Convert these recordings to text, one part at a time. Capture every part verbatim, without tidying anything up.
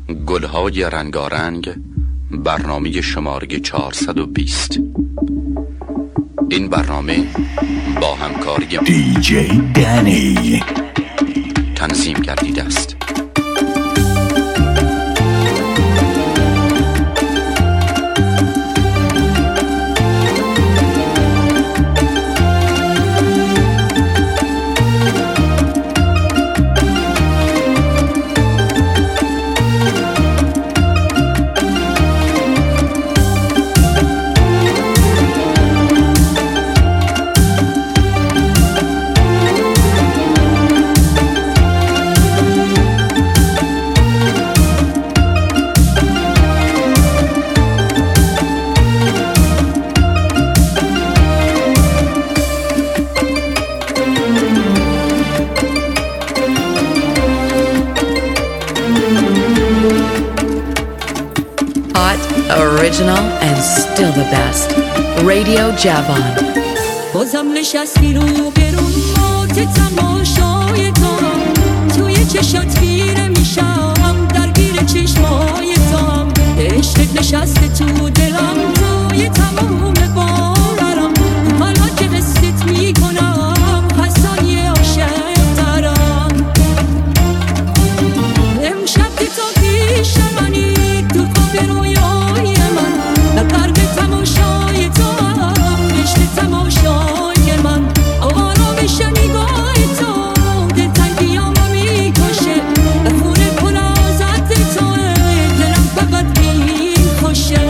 گلهای رنگارنگ، برنامه شماره چهارصد و بیست. این برنامه با همکاری دی جی دنی تنظیم گردیده است. Original and still the best. Radio Javon. بازم نشستی رو برون مات تماشای تو، توی چشات گیره میشم، درگیر چشمای تو، عشقت نشسته تو دلم، توی تمام باورم، حالا که حست میکنم حسای عاشق ترم. امشب که تو پیش منی تو خواب رویای من، در قرب تماشای تو هم عشق تماشای من، آرامش نگاه تو دلتنگیامو میکشه، خونه پر از عطر توه دلم فقط میکشه.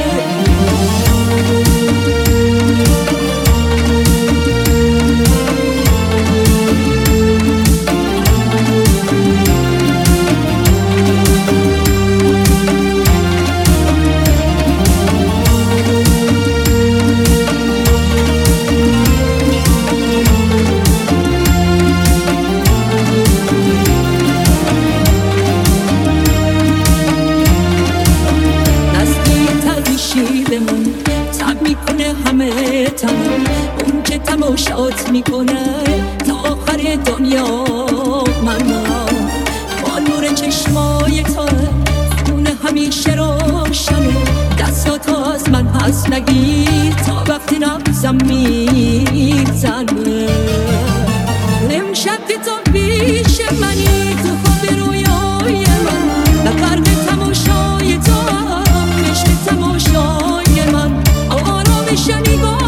اون که تماشات میکنه تا آخر دنیا، من با نور چشمای تو خونه همیشه روشنه، دستات از من پس نگیر تا وقتی نبزم میزنه. امشب که تو پیش منی تو خواب رویای من، در قرب تماشای تو هم عشق تماشای من، آرامش نگاه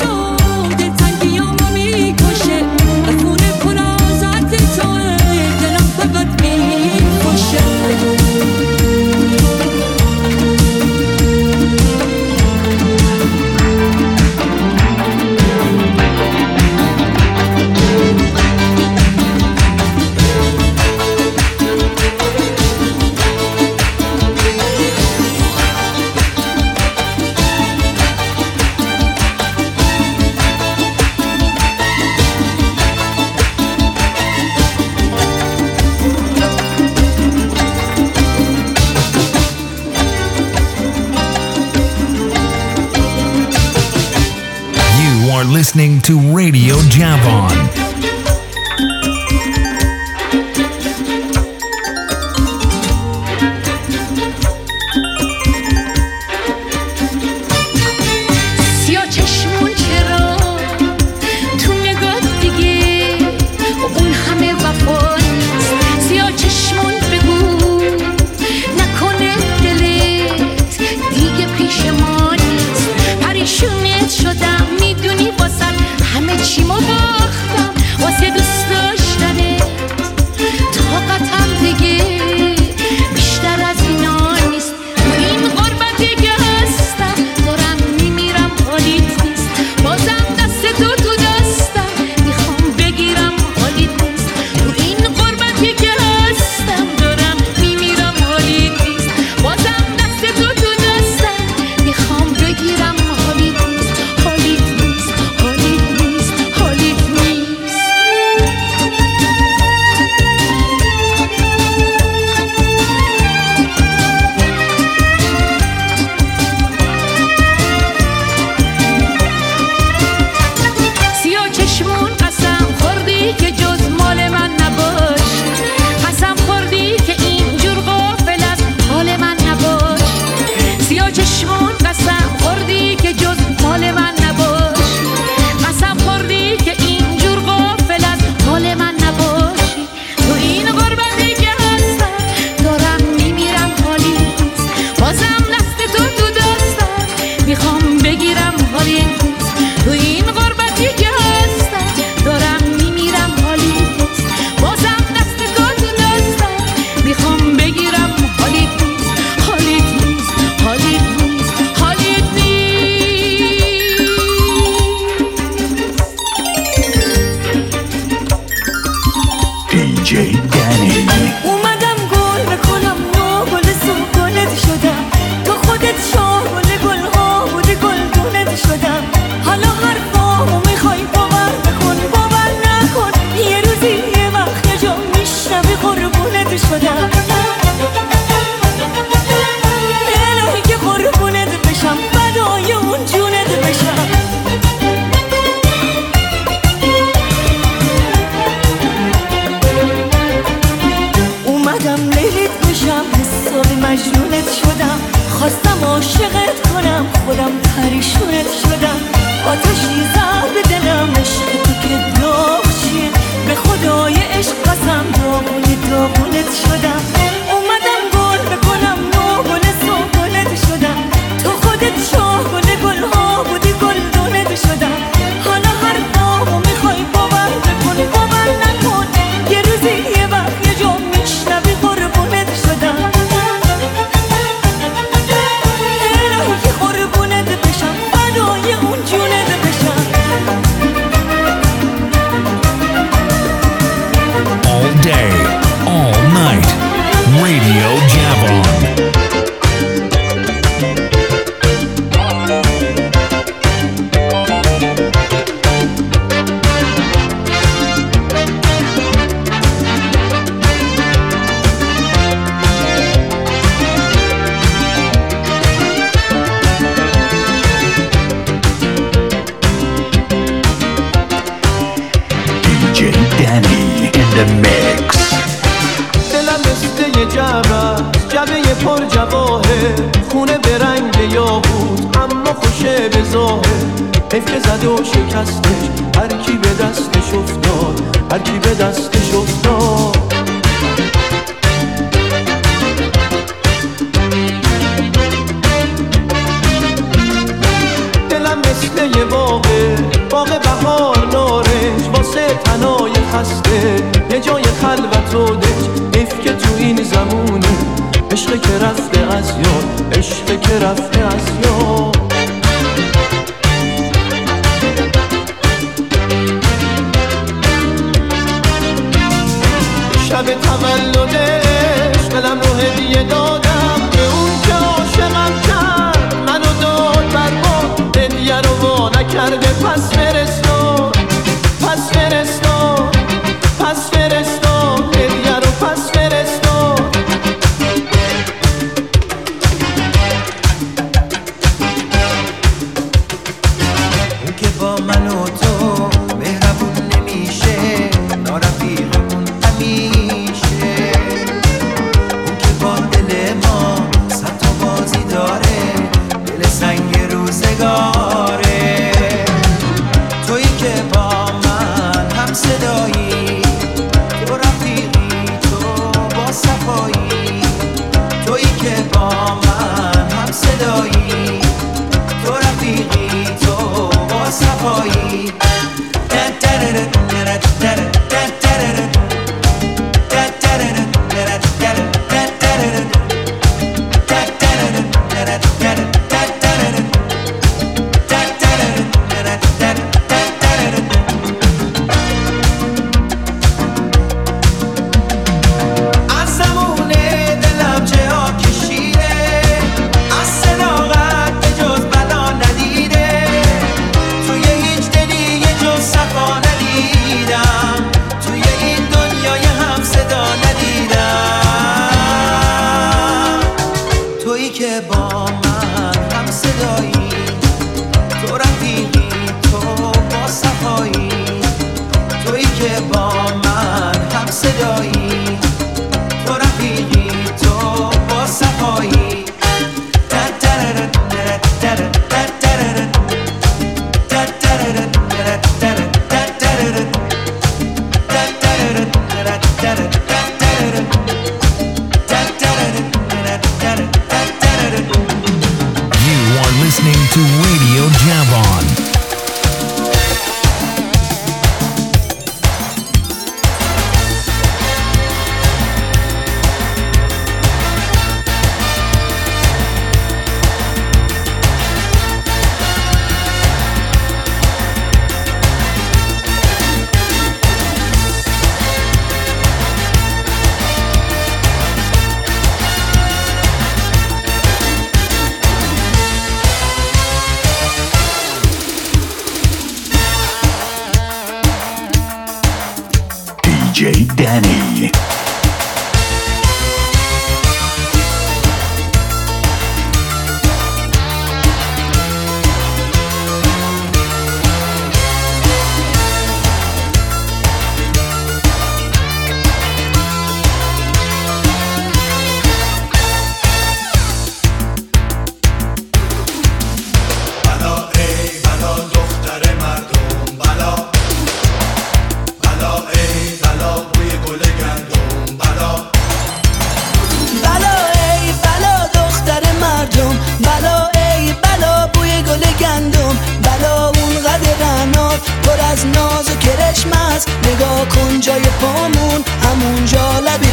listening to Radio Javon. سیاه چشمون چرا تو نگاه دیگه اون همه وفا نیست، سیاه چشمون بگو نکنه دلت دیگه پیش ما نیست، پریشونت شدم میدونی واسه همه چی ما باختم، خواستم عاشقت کنم خودم پریشونت شدم آتشی زد به دلم عشق تو که داغ چیه به خدای عشق قسم داغونی داغونت شدم اومدم گل بکنم نو گل سنبلت شدم تو خودت شاه گل گل ها بودی گل دونت شدم حالا هر نامو میخوای باور بکن باور نکن یه روزی یه وقت یه جا میشنوی قربونت شدم الهی قربونت بشم فدای اون جونت بشم All day, all night, Radio Javon. دی جی Danny in the mix. دلم مثل یه جبه جبه پر جواهر خونه به رنگ یاقوت اما خوشه به ظاهر حیف که زده و شکستش هر کی به دستش افتاد هر کی به دستش افتاد دلم مثل یه باغه باغ بهار نارنج واسه تنای خسته یه جای خلوت و دنج حیف که تو این زمونه عشق که رفته از یاد عشق که رفته از یاد شب تولدش دلم رو هدیه دادم به اون که عاشقم کرد منو داد برباد هدیه رو وا نکرده پس فرستاد پس فرستاد پس فرستاد هدیه رو پس فرستاد اون که با من و تو مهربون نمیشه نارفیقمون همیشه اون که با دل ما صد تا بازی داره دل سنگ روزگاره تویی که با من هم صدایی تو رفیقی تو با صفایی تویی که با من هم صدایی تو رفیقی تو با صفایی از زمون دلم چه ها کشیده از صداقت به جز بلا ندیده توی هیچ دلی یه جز صفا ندیدم توی این دنیای هم صدا ندیدم تویی که با من هم صدایی تو رفیقی تو با صفایی تویی که با من هم صدایی تو رفیقی تو با صفایی You are listening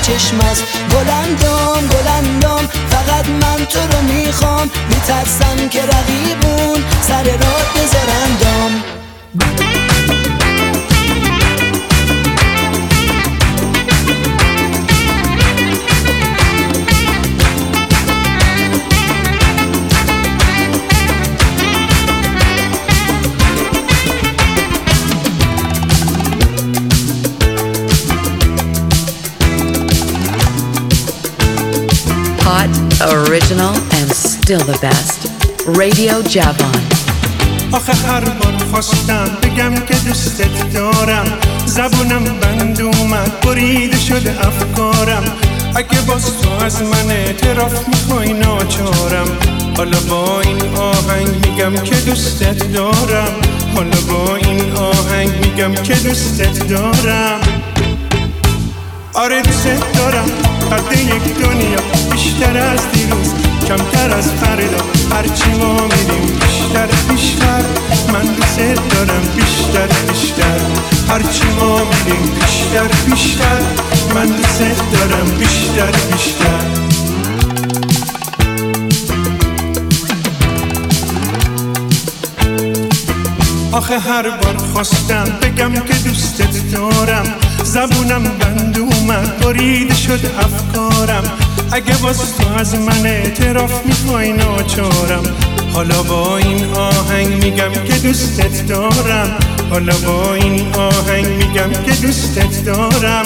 چشم است. گلندام گلندام فقط من تو رو میخوام، میترسم که رقیبون سر راه بذارندام. Hot, original, and still the best. Radio Javon. آخه هر بار خواستم بگم که دوستت دارم، زبونم بند اومد بریده شده افکارم. اگه باز تو از من اعتراف میخوای ناچارم، حالا با این آهنگ میگم که دوستت دارم. حالا با این آهنگ میگم که دوستت دارم. آره دوستت دارم، قد یک دنیا بیشتر از دیروز، کمتر از فردا. هرچی ما میریم بیشتر بیشتر، من دوستت دارم بیشتر بیشتر. هرچی ما میریم بیشتر بیشتر، من دوستت دارم بیشتر بیشتر. آخه هر بار خواستم بگم که دوستت دارم، زبونم بند اومد بریده شد افکارم. اگه باز تو از من اعتراف میخوای ناچارم، حالا با این آهنگ میگم که دوستت دارم. حالا با این آهنگ میگم که دوستت دارم.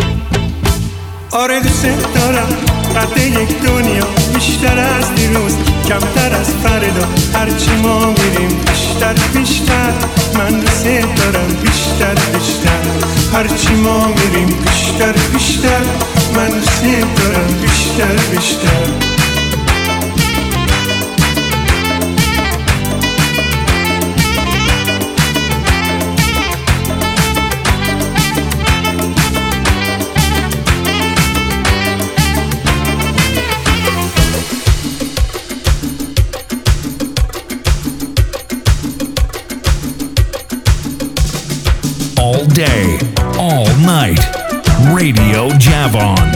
آره دوستت دارم، قد یک دنیا بیشتر از دیروز، کمتر از فردا. هرچی ما میریم بیشتر بیشتر، من دوستت دارم بیشتر بیشتر. هرچی ما میریم بیشتر بیشتر، من دوستت دارم بیشتر بیشتر. All day, all night, Radio Javon.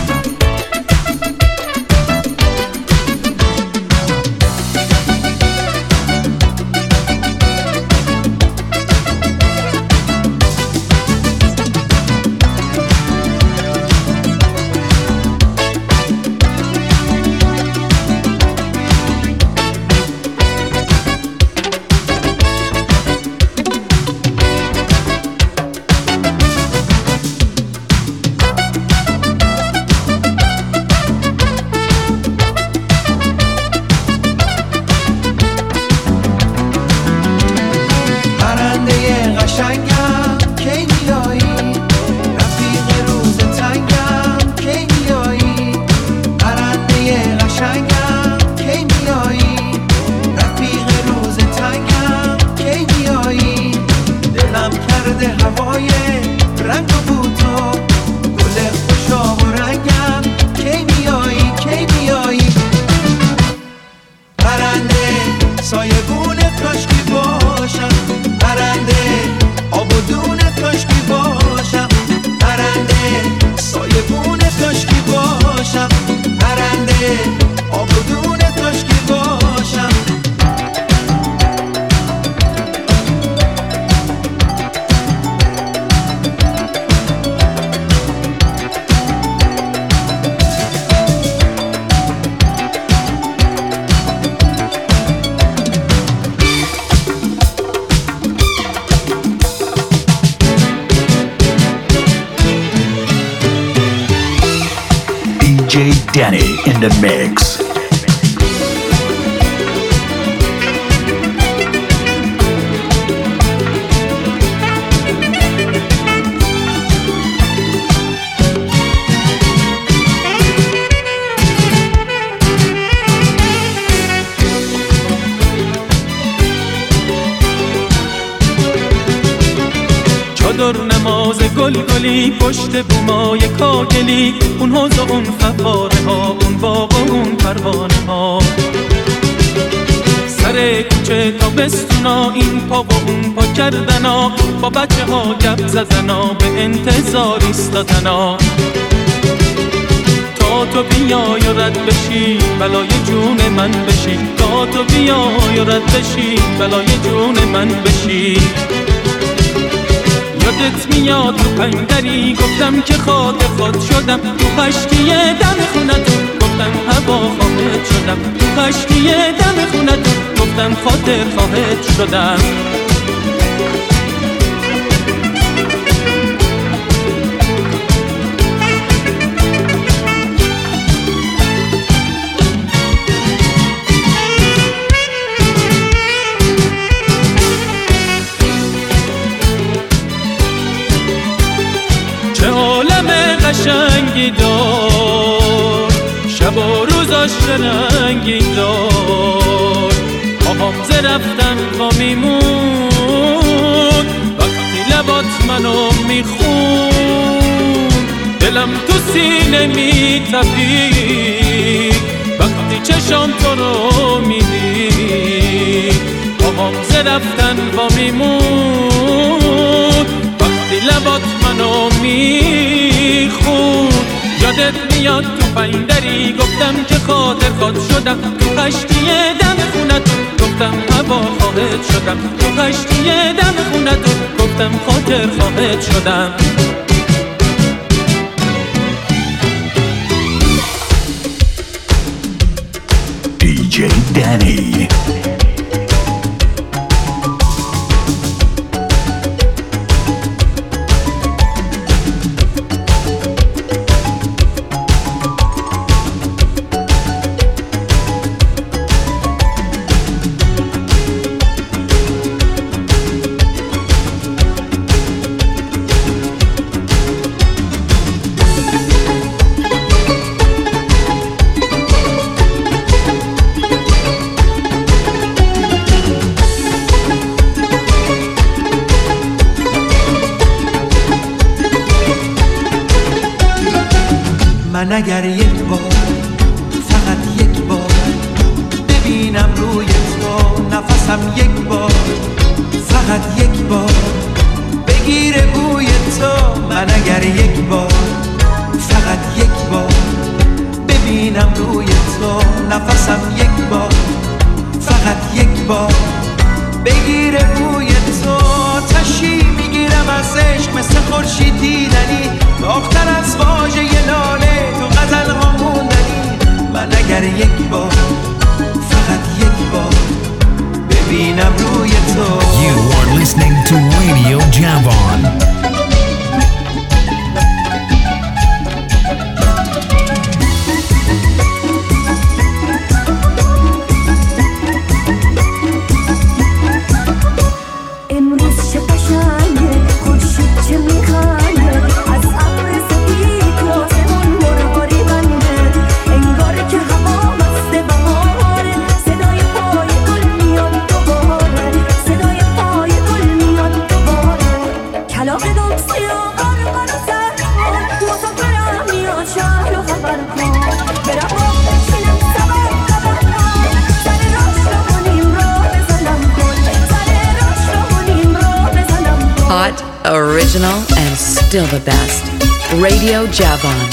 D J Danny in the mix. چادر نماز گل گلی پشت بومای کاکلی، اون حوض و اون فواره ها، اون باغ و اون پروانه ها. سر کوچه تا بستونا، این پا و اون پا کردنا، با بچه ها گپ زدنا، به انتظار ایستادنا. تا تو بیای و رد بشی بلای جون من بشی، تا تو بیای و رد بشی بلای جون من بشی. یادت میاد تو پنگری گفتم که خاطر خود شدم، تو خشکی دم خونتون گفتم هوا خواهد شدم، تو خشکی دم خونتون گفتم خاطر خواهد شدم. چه عالم قشنگی دار، شب و روزاش رنگی دار، پاهم ز رفتن وا میمون وقتی لبات منو میخون، دلم تو سینه میتپید وقتی چشام تو رو میدید، پاهم ز رفتن وا میمون وقتی لبات منو میخون. یادت میاد تو پایندری گفتم که خاطر خود شدم، تو خشکی دم خونتون گفتم هوا خواهد شدم، تو خشکی دم خونتون گفتم خاطر خواهد شدم. دی جی دنی من اگر یک بار فقط یک بار ببینم روی تو نفسم، یک بار فقط یک بار بگیره بوی تو، من اگر یک بار فقط یک بار ببینم روی تو نفسم، یک بار فقط یک بار بگیره بوی تو، تشی میگیرم از عشق مثل خورشید دیدنی، داغ‌تر از واژه لاله تو غزل ها موندنی. من اگر یک بار فقط یک بار ببینم روی تو. You are listening to Radio Javon. Original and still the best. Radio Javon.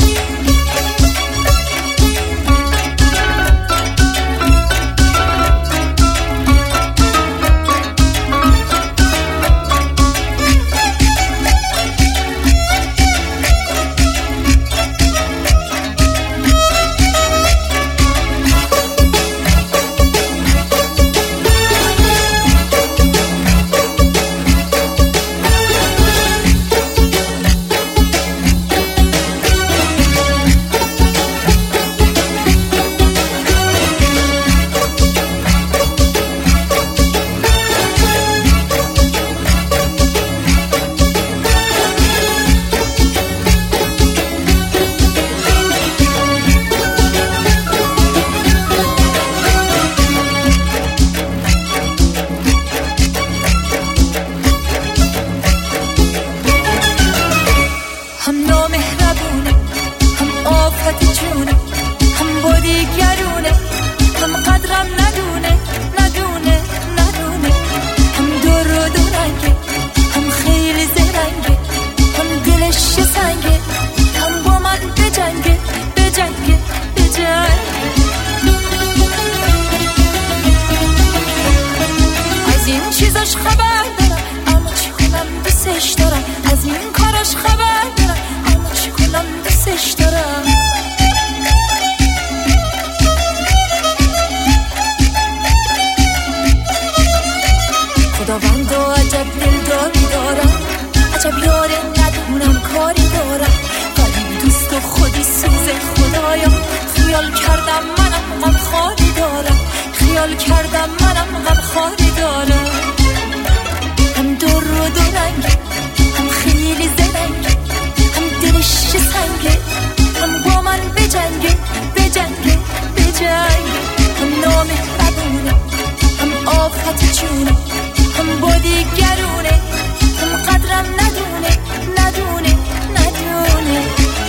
عجب یاره ندونم کاری دارم، ولی دوست و خودی سوز خدایا. خیال کردم منم غم خاری دارم، خیال کردم منم غم خاری دارم. هم دور و دو رنگ، هم خیلی زرنگ، هم دلش سنگه، هم با من بجنگه بجنگه بجنگه. هم نامهربونه، هم آفت جونه، هم با دیگرونه، هم قدرم ندونه ندونه ندونه.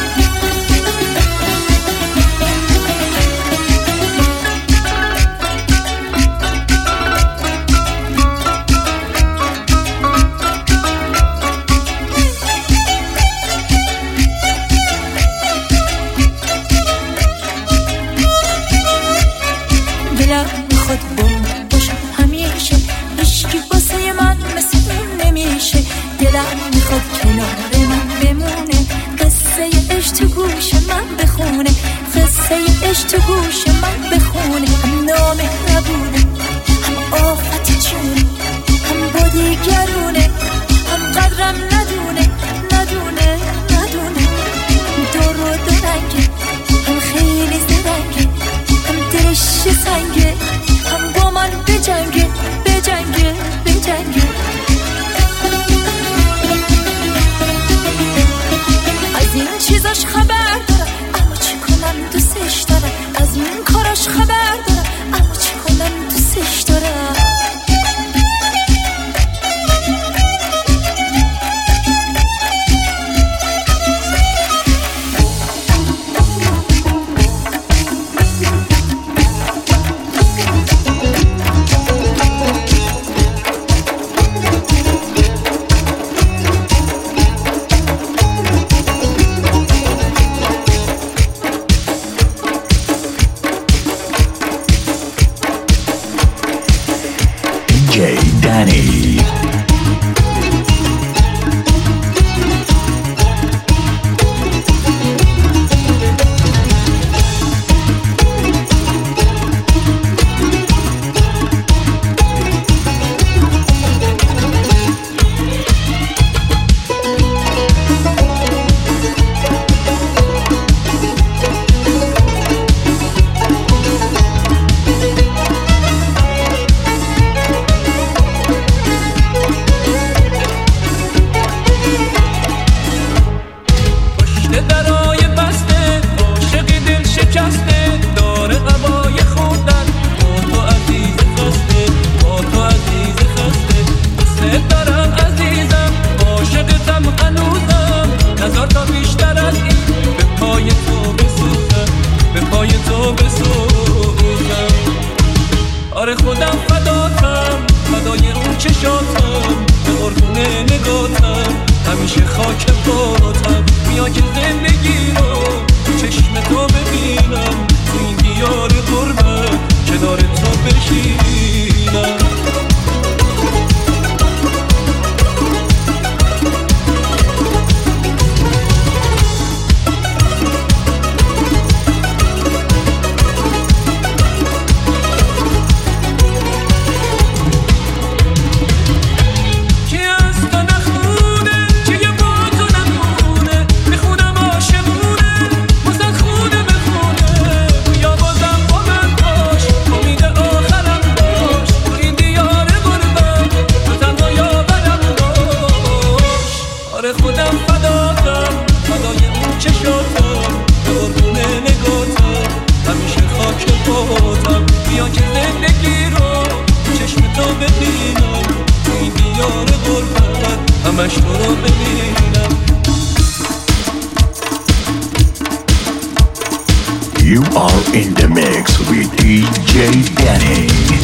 دلم میخواد بم باشم همیشه، هیچکی واسه من مثل اون نمیشه. دلم میخواد کنار من بمونه، قصه عشق تو گوش من بخونه، قصه عشق تو گوش من بخونه. هم نامهربونه، هم آفت جونه، هم با دیگرونه، هم قدرم ندونه ندونه ندونه. دور و دو رنگه، هم خیلی زرنگه، هم دلش سنگه، هم با من بجنگه بجنگه بجنگه. از این چیزاش خبر دارم، اما چی کنم دوستش دارم. از این کاراش خبر دارم، اما چی کنم دوستش دارم. Danny. You are in the mix with دی جی Danny.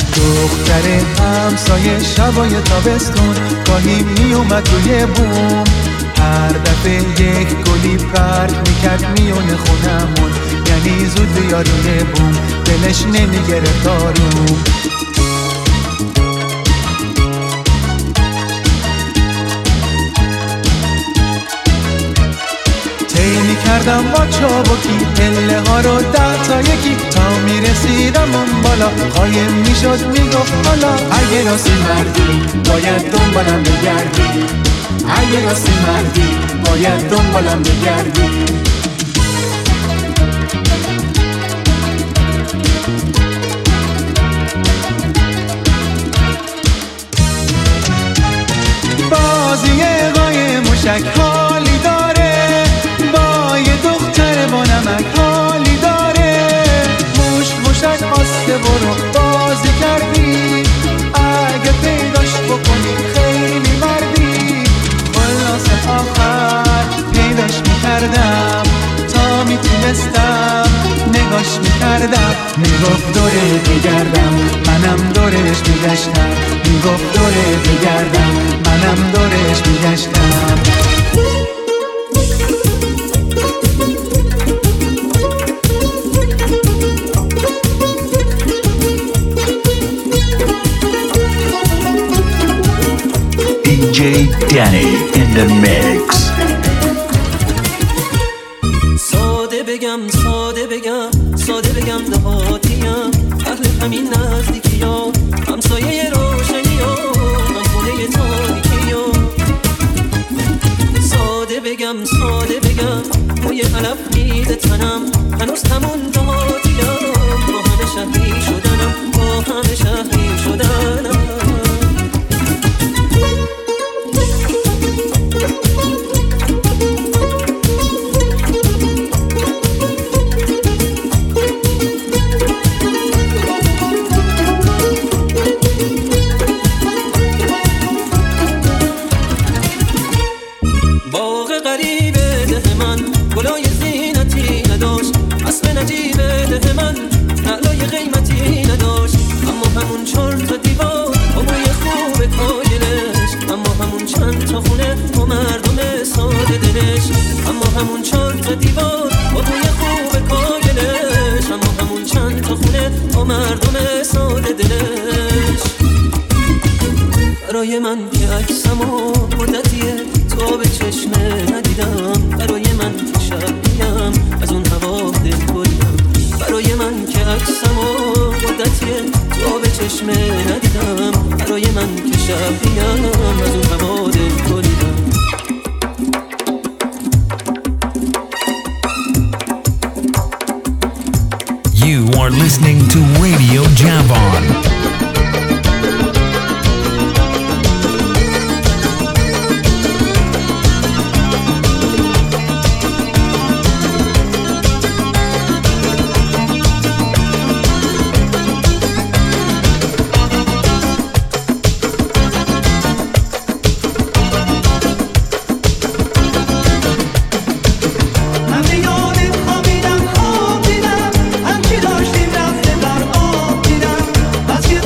دختر همسایه شبای تابستون گاهی می اومد روی بوم، هر دفعه یک گلی پرت میکرد میونه خونمون، یعنی زود بیاد روی بوم دلش نمیگرفت آروم. میکردم با چابکی پله ها رو ده تا یکی تا میرسیدم اون بالا، قایم میشد میگفت حالا اگه راستی مردی باید دنبالم بگردی، اگه راستی مردی باید دنبالم بگردی. بازی قای موشک حالی داره، با یه دختر با نمک حالی داره. موش موشک آسته برو بازی کردی، اگه پیداش بکنی خیلی مردی. خلاص آخر پیداش میکردم، تا میتونستم نگاش میکردم. میگفت دوره بگردم منم دورش میگشتم، میگفت دوره بگردم منم دورش میگشتم. دی جی Danny in the mix. ساده بگم ساده بگم ساده بگم دهاتیم، اهل همین نزدیکی ها، همسایه روشنی ها، هم خونه تاریکی ها. ساده بگم ساده بگم موی علف میده تنم، هنوز همون دهاتیم، با همه شهری شدنم، با همه شهری شدنم. برای من که عکسمو مدتیه تو به چشمه ندیدم، برای من که شبیم از اون هوا دل بریدم. برای من که عکسمو مدتیه تو به چشمه ندیدم، برای من که شبیم از اون هوا دل بریدم. You are listening to Radio Javon. از یه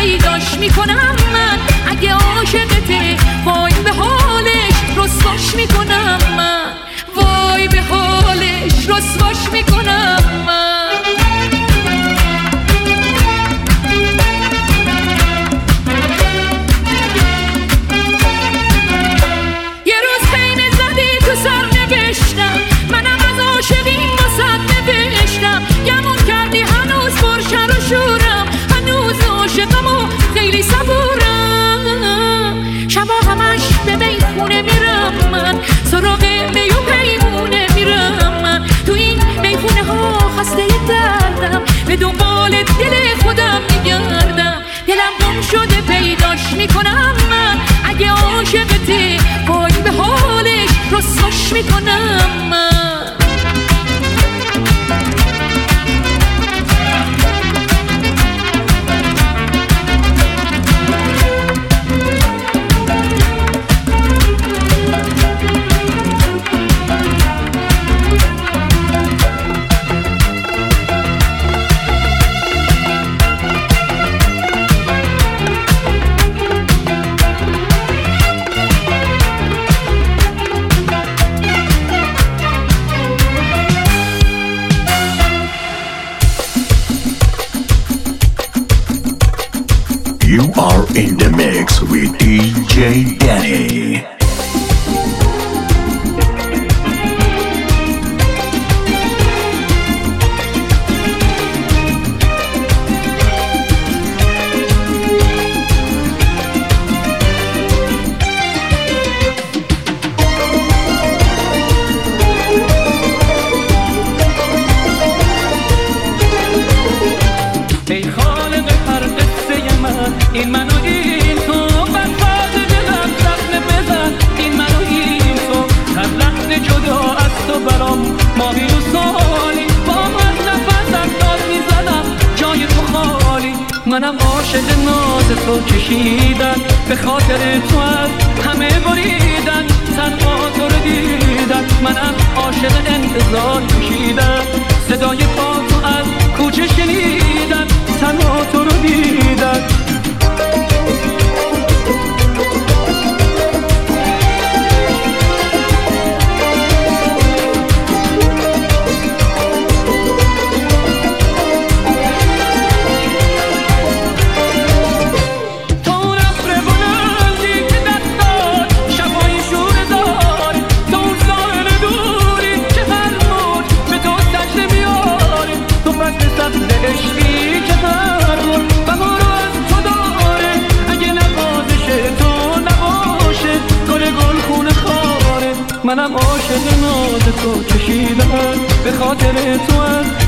پیداش میکنم من اگه عاشقته وای به حالش رسواش میکنم من وای به حالش رسواش میکنم من یه روز خیمه زدی تو سر نوشتم منم از عاشقین واسد نوشتم گمون کردی هنوز پرشر و شورم هنوز عاشقم و خیلی صبورم شبا همش به میخونه میرم من سراغ می و پیمونه میرم من تو این میخونه ها خسته دردم به دنبال دل خودم میگردم دلم گم شده پیداش میکنم من اگه عاشقته وای به حالش رسواش میکنم من You are in the mix with D J Danny. این منو این تو بر فاز دلم زخم بزن این منو این تو هر لحظه جدا از تو برام ماهی و سالی با هر نفسم داد میزنم جای تو خالی منم عاشق ناز تو کشیدن به خاطر تو از همه بریدن تنها تو رو دیدن منم عاشق انتظار کشیدن صدای پا تو از کوچه شنیدن تنها تو رو دیدن منم عاشق ناز تو کشیدم به خاطر تو از